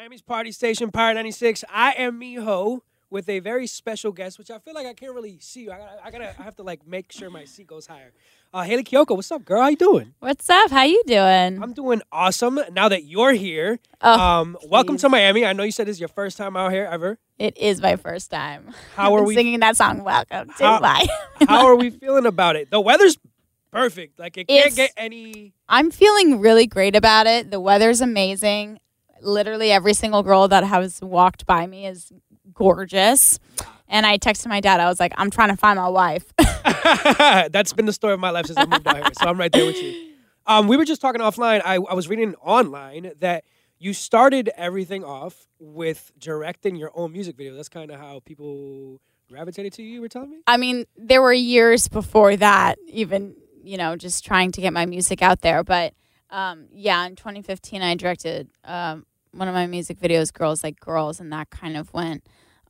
Miami's Party Station, Power 96. I am Miho with a very special guest, which I feel like I can't really see you. I have to like make sure my seat goes higher. Haley Kiyoko, what's up, girl? How you doing? What's up? How you doing? I'm doing awesome. Now that you're here, Oh, welcome to Miami. I know you said this is your first time out here ever. It is my first time. How are we singing that song? Welcome to Miami. How are we feeling about it? The weather's perfect. Like it can't get any. I'm feeling really great about it. The weather's amazing. Literally every single girl that has walked by me is gorgeous. And I texted my dad. I was like, I'm trying to find my wife. That's been the story of my life since I moved out here. So I'm right there with you. We were just talking offline. I was reading online that you started everything off with directing your own music video. That's kind of how people gravitated to you, you were telling me? I mean, there were years before that, even, just trying to get my music out there. But, in 2015, I directed one of my music videos, Girls Like Girls, and that kind of went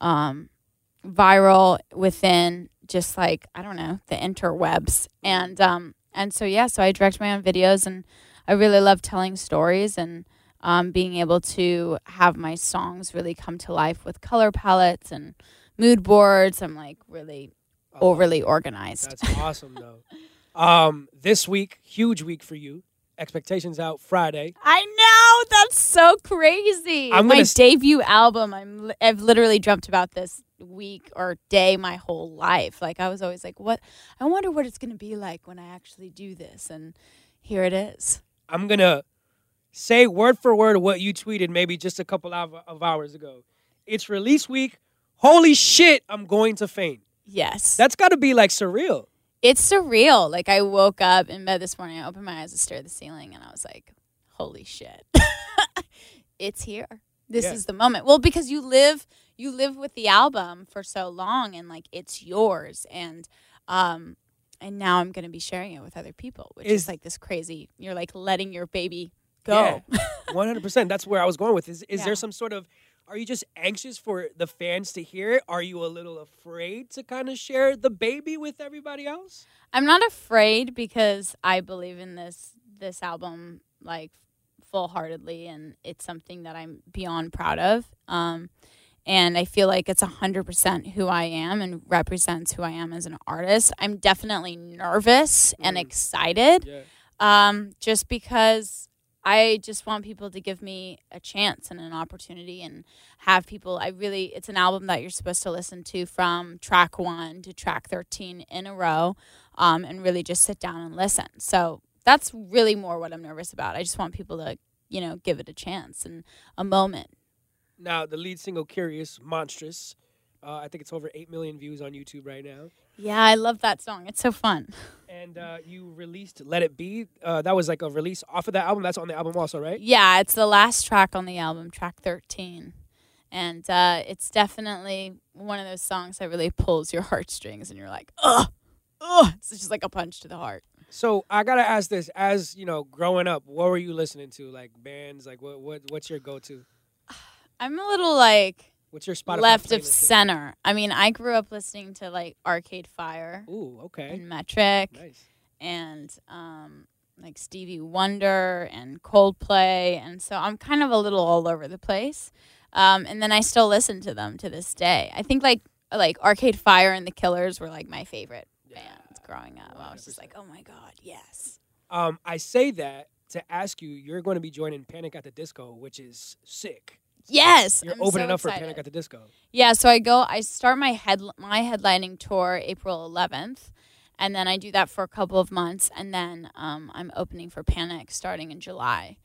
viral within just like, I don't know, the interwebs. And so I direct my own videos, and I really love telling stories and being able to have my songs really come to life with color palettes and mood boards. I'm like really overly organized. That's awesome though. This week, huge week for you. Expectations out Friday. I know, that's so crazy. My debut album, I've literally dreamt about this week or day my whole life. Like I was always like, what? I wonder what it's going to be like when I actually do this. And here it is. I'm going to say word for word what you tweeted maybe just a couple of hours ago. It's release week. Holy shit, I'm going to faint. Yes. That's got to be like surreal. It's surreal. Like I woke up in bed this morning, I opened my eyes and stared at the ceiling, and I was like, holy shit. It's here. This is the moment. Well, because you live with the album for so long, and like it's yours, and now I'm going to be sharing it with other people, which is like this crazy, you're like letting your baby go. Yeah, 100%. That's where I was going with. Is there some sort of, are you just anxious for the fans to hear it? Are you a little afraid to kind of share the baby with everybody else? I'm not afraid because I believe in this album like full-heartedly, and it's something that I'm beyond proud of. And I feel like it's 100% who I am and represents who I am as an artist. I'm definitely nervous and excited, just because I just want people to give me a chance and an opportunity and have people. It's an album that you're supposed to listen to from track 1 to track 13 in a row, and really just sit down and listen. So that's really more what I'm nervous about. I just want people to, give it a chance and a moment. Now, the lead single, Curious, monstrous. I think it's over 8 million views on YouTube right now. Yeah, I love that song. It's so fun. And you released Let It Be. That was like a release off of that album. That's on the album also, right? Yeah, it's the last track on the album, track 13. And it's definitely one of those songs that really pulls your heartstrings, and you're like, ugh. It's just like a punch to the heart. So I got to ask this. As, growing up, what were you listening to? Like bands? Like what's your go-to? I'm a little like... What's your Spotify left of center. I mean, I grew up listening to like Arcade Fire. Ooh, okay. And Metric. Nice. And like Stevie Wonder and Coldplay. And so I'm kind of a little all over the place. And then I still listen to them to this day. I think like Arcade Fire and The Killers were like my favorite bands growing up. 100%. I was just like, oh my God, yes. I say that to ask you, you're going to be joining Panic at the Disco, which is sick. Yes, you're opening up for Panic at the Disco. Yeah, so I start my headlining tour April 11th, and then I do that for a couple of months, and then I'm opening for Panic starting in July.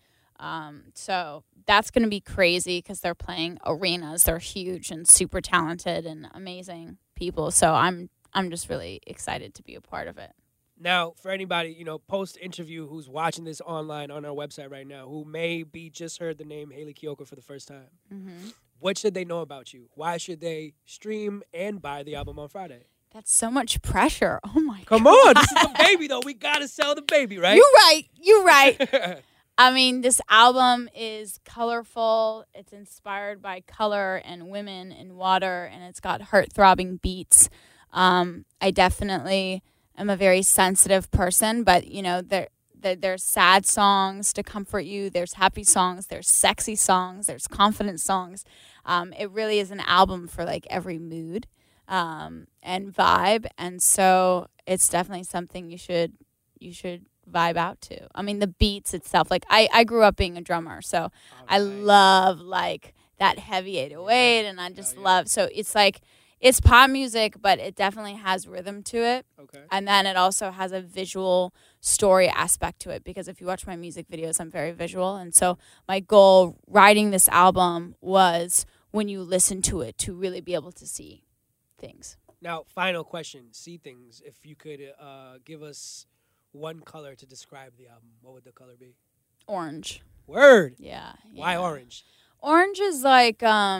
So that's going to be crazy because they're playing arenas. They're huge and super talented and amazing people. So I'm just really excited to be a part of it. Now, for anybody, post-interview who's watching this online on our website right now, who may be just heard the name Haley Kiyoko for the first time, what should they know about you? Why should they stream and buy the album on Friday? That's so much pressure. Oh, my God. Come on. This is the baby, though. We got to sell the baby, right? You're right. I mean, this album is colorful. It's inspired by color and women and water, and it's got heart-throbbing beats. I definitely... I'm a very sensitive person, but, There's sad songs to comfort you. There's happy songs. There's sexy songs. There's confident songs. It really is an album for like every mood and vibe. And so it's definitely something you should vibe out to. I mean, the beats itself. Like I grew up being a drummer, so I love like that heavy 808, and I just love. So it's like it's pop music, but it definitely has rhythm to it. Okay. And then it also has a visual story aspect to it, because if you watch my music videos, I'm very visual. And so my goal writing this album was, when you listen to it, to really be able to see things. Now, final question. See things. If you could give us one color to describe the album, what would the color be? Orange. Word. Yeah. Why orange? Orange is like,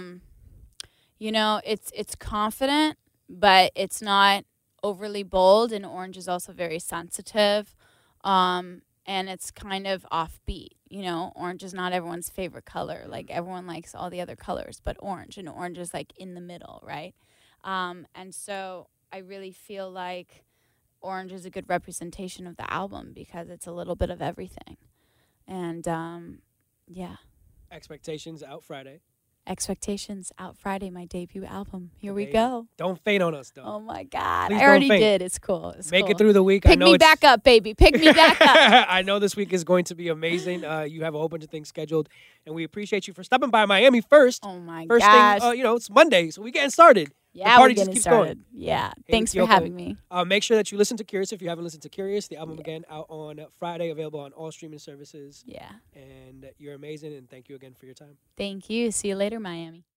it's confident, but it's not overly bold. And orange is also very sensitive. And it's kind of offbeat. Orange is not everyone's favorite color. Like, everyone likes all the other colors, but orange. And orange is like in the middle, right? And so I really feel like orange is a good representation of the album, because it's a little bit of everything. And, yeah. Expectations out Friday. Expectations out Friday, my debut album. Here we go. Don't faint on us, though. Oh, my God. Please I already don't faint. did. It's cool. Make it through the week. Pick me back up, baby. Pick me back up. I know this week is going to be amazing. You have a whole bunch of things scheduled, and we appreciate you for stopping by Miami first. Oh, my first gosh. thing, it's Monday, so we getting started. Yeah, the party we're getting just keeps started. going. Yeah. Hey, Thanks for having me. Make sure that you listen to Curious if you haven't listened to Curious. The album, again, out on Friday, available on all streaming services. Yeah. And you're amazing, and thank you again for your time. Thank you. See you later, Miami.